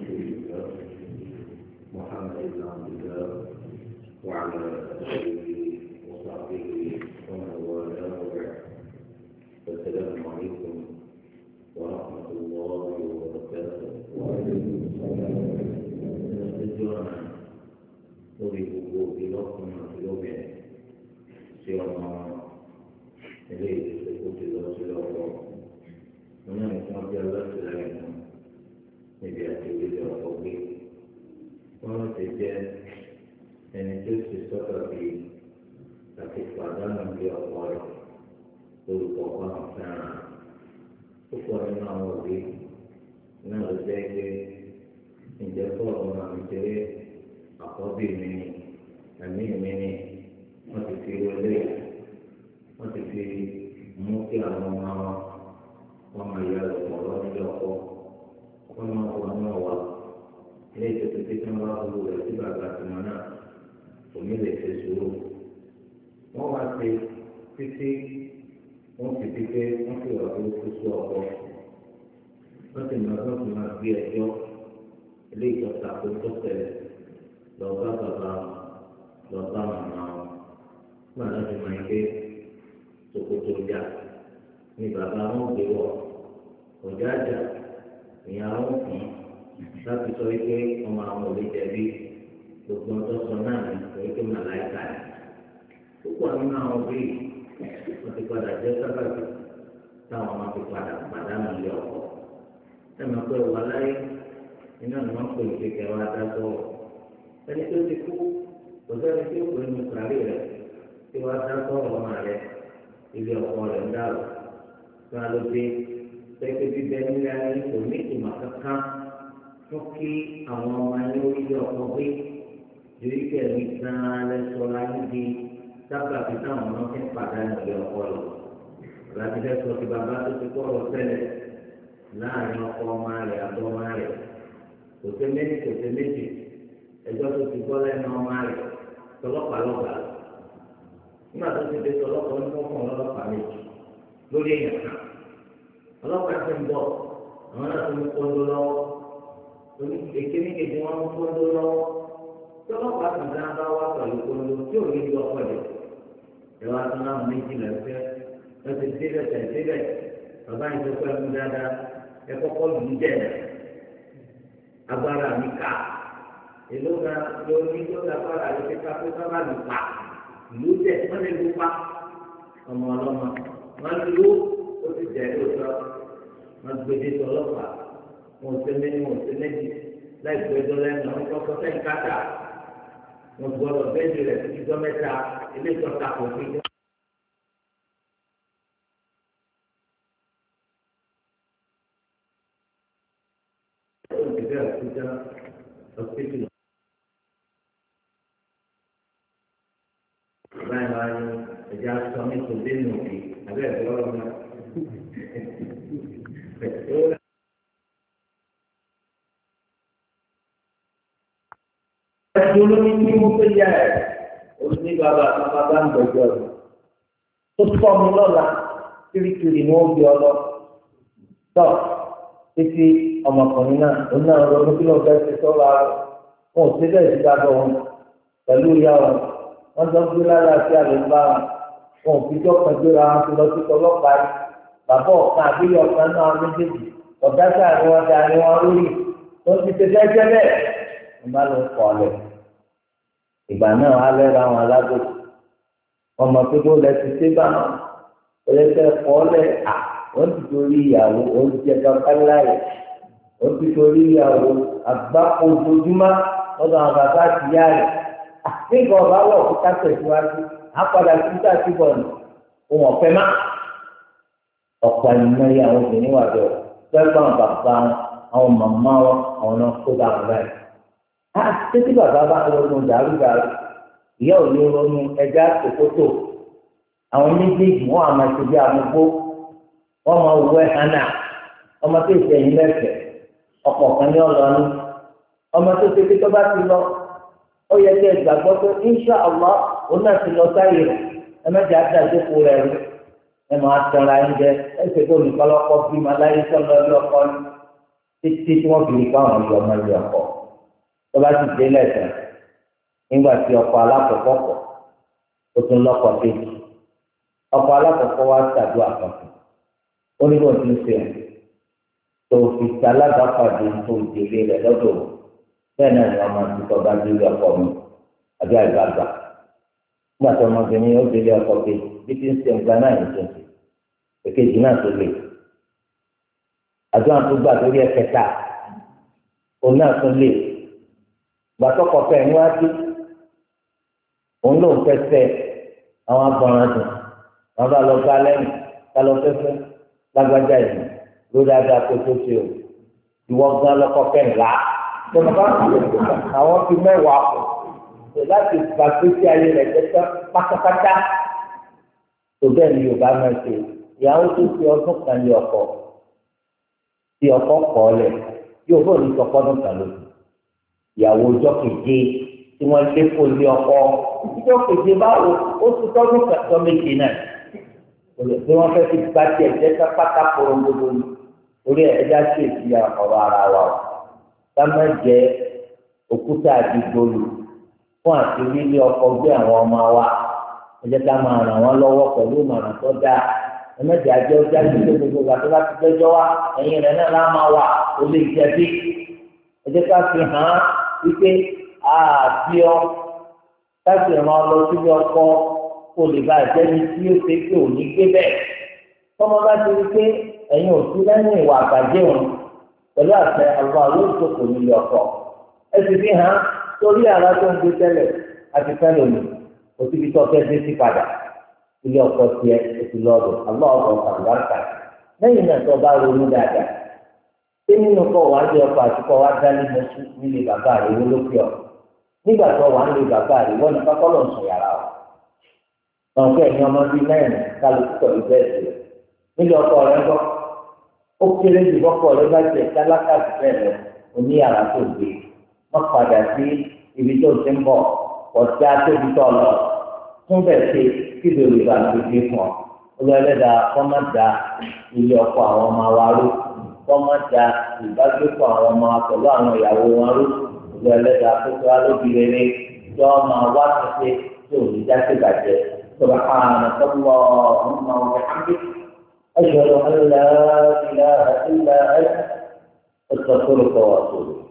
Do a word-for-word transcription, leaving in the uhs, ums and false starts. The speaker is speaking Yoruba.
رسول الله محمد بن عبد الله وعلى آله وصحبه ومن والاه وبعد. السلام عليكم ورحمة الله وبركاته. وعليكم السلام ورحمة lórí gbogbo ìlọ́kùnrin àti lóbìnrin tí ọmọ ilé ìdókòwò ti lọ sí ọkọ wọn náà ní wọn bí alátìlẹ́yìn náà níbi àti ìdílé ọkọ gbé wọn lọ sí jẹ ẹni tó ti sọ́kà bí àti pàdánù bí ọkọ rẹ̀ lórúkọ ọkọ náà fẹ́ràn púpọ̀ nínú àwọn òbí náà ló jẹ́ pé ǹjẹ́ fọ́ọ̀mù náà ń jẹ́ àkọ́bí mi ni ẹ̀mí mi ni wọ́n ti fi wọlé wọ́n ti fi mú kí àwọn ọmọ wọn wọ́n máa yọ ọ̀pọ̀ lọ́jọ́ ọkọ wọ́n máa wọ náà wá ilé ìtòkè tí wọ́n bá wọlé rẹ̀ sí bàbá àtìmọ́ náà òní lè ṣe sùúrù wọ́n wá sí títí wọ́n fi di pé wọ́n fi wà lórí kókó ọkọ wọ́n ti máa wọ́n ti máa gbé ẹjọ́ ilé ìjọba tó tó tẹ̀lé lọ bá bàbá lọ bá màmá wọn wọn àti máa ń gbé ṣòkòtò ọjà ní bàbá wọn gbé wọ ọjà àjà ìyàwó fún láti sọ wípé ọmọ àwọn ò lè jẹ̀bi gbogbo ọjọ́ sọ náà ní wípé màláìka ni púpọ̀ nínú àwọn bí wọ́n ti padà jẹ́ sábàbí táwọn máa fi padà pàdánù ilé ọkọ ẹ máa pẹ́ wà láyé iná ni wọ́n pè é kékeré wá dá sọ́wọ́ ẹni tó ti kú kò sẹ́ni tí ó pè ní sàárì rẹ̀ tí wọ́n dá sọ̀rọ̀ ọmọ rẹ̀ ilé ọkọ rẹ̀ ń dàrú kí wọ́n ló dé pẹ́pẹ́ bíbẹ́ nílẹ̀ ayé kò ní ìmọ̀ kankan fún kí àwọn ọmọ ayé ilé ọkọ gbé ju ike mi gan-an lẹ́sọ̀ láyé di sábà fi táwọn ọmọ fi ń pàdánù ilé ọkọ lọ. láti fẹ́ sọ ti bàbá tó ti kọ́ ọ tẹ́lẹ̀ láàrin ọkọ ọmọ rẹ̀ àti ọmọ rẹ̀ kò sí méjì kò sí méjì ẹjọ́ tó ti gbọ́ lẹ́nu ọmọ rẹ̀ tọlọ́pàá lọ́gbà nígbà tó ti dé tọlọ́pàá ní wọ́n fún ọlọ́pàá méjì lórí èèyàn kan ọlọ́pàá ti ń bọ̀ àwọn náà tó ń kóńdó lọ́wọ́ oní èkéní kejì wọn ń kóńdó lọ́wọ́ tọlọ́pàá kan dáná bá wá pẹ̀lú kóńdó tí ò ní lọ pẹ̀lú ẹ̀rọ atúnáwó méjì lẹ́sẹ̀ ẹ ti débẹ̀ tẹ̀ débẹ̀ bàbá yìí tó pẹ́ mú dáadáa ẹ kọ́kọ́ lù ú jẹ̀ agbára mi kà èló ga yóò ní yóò ga fara àti kíkà pé sábà lù pa ìlú jẹ wọn lè lù pa ọmọ ọlọmọ wọn lù ó ti jẹ lóòótọ́ wọn gbèdé tọlọ́pàá wọn ò sẹmẹ ní wọn ò sẹmẹ ní láì gbẹdọ lẹ́nu wọn kọ́kọ́ sẹ́yìn káta wọn gbọ́dọ̀ bẹ́ẹ̀ni rẹ̀ títí jọ mẹ́ta ilé ìtọ́ta kò fi jọ. Hospital. Báyìí wá ní ẹja sọ ní kò dé nù bí abẹ́ ẹ̀fọ́ ọ̀nà. Ẹ̀sùn olómi tí mo fẹ́ yá ẹ̀ oní bàbá bàbá ń gbẹ̀jọ́ rẹ̀. Ó sọ mi lọ́la kirikiri ni wọ́n gbé ọ lọ. Tọ́ títí ọmọkùnrin náà òun náà ronú kí ló ń fẹ́ ṣe sọ́wọ́ ara wọn ò síbẹ̀ sí dábọ̀ wọn pẹ̀lú ìyá wọn wọ́n jọ gbé lára sí àlùbá wọn wọn ò fi jọ́ kan gbéra wọn fi lọ sí ọlọ́pàá yìí bàbá ọ̀kan àbí ọ̀kan náà méjèèjì ọ̀gá sáà ni wọ́n da ni wọ́n lórí tó ti ṣe fẹ́jẹ́ bẹ́ẹ̀ wọ́n bá lọ kọ́ ọ̀lẹ̀ ìgbà náà wọ́n á lẹ́ra wọn alágbèsè wọ́n mọ̀ pé bó lẹ ti ṣe bá wọn ẹlẹ́sẹ̀ kọ́ ọ̀lẹ̀ à wọ́n ti torí ìyàwó oúnjẹ kankan láyè wọ́n ti torí ìyàwó àgbákò ojoojúmọ́ lọ́dọ̀ àwọn bàbá àti ìyá rẹ̀ nígbà ọ̀bá wọ̀ kó ká tẹ̀síwájú àpàdà sí káàkiri bọ̀ọ̀nù òun ọ̀fẹ́ má ọ̀pọ̀ ìmọ̀ yìí àwọn obìnrin wà bẹ̀rẹ̀ fẹ́ẹ́ bá bàbá àwọn màmá wọn àwọn náà kó bá wọn báyìí. á títí bàbá bá ronú dàrúdàrú ìyá ò ní ronú ẹja tòkótò àwọn méjèèjì wọn àmọ́ ṣe bí amúgbó wọn máa wọ ẹhánà ọmọ tó ṣe ẹ̀yìn lẹ́sẹ̀ ọ̀pọ̀ kan ní ọlọ́ni ọmọ tó ṣe pé tó bá ti lọ ó yẹ kí ẹ gbàgbọ́ pé insha Allah òun náà ti lọ sáyé rẹ̀ ẹ má jẹ́ àdàjókò rẹ̀ rí ẹ máa tẹ̀ra ẹ̀ jẹ ẹ ṣe kó nìkan lọ́kọ́ bí ma láyé sọ́nà ọlọ́kọ́ ni títí tí wọ́n fi rí káwọn yọ ọmọ ilé ọkọ tó bá ti dé lẹ́sẹ̀ nígbà tí ọkọ alákọ̀ọ́kọ́ kọ̀ ó tún lọ́kọ kejì ọkọ alákọ̀ọ́kọ́ wá ṣàdúrà kan ó ní bó ti ń ṣe tó fi ṣalábàápàdé tó ìdílé rẹ̀ lọ́dọ̀ bẹ́ẹ̀ náà ni wọ́n máa ti tọ́ bá délé ọkọ mi àbí àgbàgbà nígbà tí ọmọbìnrin ó délé ọkọ kejì bí ti ń ṣe nǹkan náà ní tuntun èkejì náà tó lè àdúrà tó gbà lórí ẹ̀kẹta òun náà tó lè gbàtọ́kọ̀ fẹ́ ní wájú òun ló ń fẹsẹ̀ àwọn abọ́ran dùn wọn bá lọ bá lẹ́yìn ká lọ fẹ́fẹ́ lágbájá yìí ló dáadáa kó tó ṣe o ìwọ gan lọkọ kẹrìnlá tó bá àwọn fi mẹ́wàá kù láti gbà pé sí ayé rẹ̀ tẹ́tẹ́ pátápátá tó bẹ́ẹ̀ ni Yorùbá máa ṣe ìyàwó tó fi ọdún kan lé ọkọ tí ọkọ kọ ọ lẹ yóò bọ̀ ní sọpọ́dún kan lóṣù ìyàwó ọjọ́ keje tí wọ́n lé kó lé ọkọ ọjọ́ keje báwo ó ti tọ́dún kẹtọ́ méje náà tí wọ́n fẹ́ fi gba tiẹ̀ jẹ́ pátá korongodo ni orí ẹja sì èsì ọ̀rọ̀ ara wa o ká má jẹ òkúta àdìgbòlù fún àti lílé ọkọ gbé àwọn ọmọ wa ẹ jẹ́ ká máa ràn wọ́n lọ́wọ́ pẹ̀lú ìmọ̀ràn tó dáa ẹ̀mẹ́jì àjọ ọjà tó tó gbogbo ìgbà tó bá ti gbẹ́jọ́ wa ẹ̀yìn rẹ̀ náà láà máa wà ó lè jẹ̀bi ẹ jẹ́ ká fi hàn án wípé àbí ọ káṣí ràn ọ lọ síbi ọkọ kó lè bá ìjẹni tí ó ṣe pé òní gbé bẹ́ẹ̀ tọ́mọ bá ti rí pé ẹ̀yin ò sí lẹ́yìn ìwà àgbàjẹ́ òun pẹ̀lú àṣẹ àwọn olóòtú nílé ọkọ ẹ sì fi hàn torí àrà tó ń gbé tẹ́lẹ̀ àti fẹ́lẹ̀ òní òsibí tó fẹ́ dé sí padà ilé ọkọ tiẹ̀ ètò lọ́dọ̀ aláwọ̀ àgbàkà lẹ́yìn náà tó bá ronú dáadáa ṣé nínú kọ́ wàá lé ọkọ àti kọ́ wàá dá nínú nílé bàbá rẹ̀ wọ́n ló fi ọ̀ nígbà tó wàá lé bàbá rẹ̀ wọ́n ní pápá lọ́n sùn yàrá o wọn fẹ́ ní ọmọ bíi mẹ́rin kálukú pẹ̀lú bẹ́ẹ̀ sílẹ̀ nílé ọkọ rẹ̀ gbọ́ ó kéré jù bọ́kọ rẹ̀ bá tiẹ̀ tálákà jù bẹ́ẹ̀ lọ oní yàrá tó gbé wọ́n padà sí ibi tó ti ń bọ̀ ọ̀dà tóbi tó lọ fún bẹ́ẹ̀ ṣe kí lè rí ìbànú gbé fún ọ olùwẹ̀lẹ́dà kọ́má da ilé ọkọ àwọn ọmọ wa rú kọ́má da ìbágbépọ̀ àwọn ọmọ wa pẹ̀lú àwọn ìyàwó wọn rú olùwẹ̀lẹ́dà kókó alóbi rere tí wọ́n máa wá ṣiṣẹ́ tí ò ní jáde bàjẹ́ سبحانك اللهم وبحمدك أشهد أن لا إله إلا أنت أستغفرك وأتوب إليك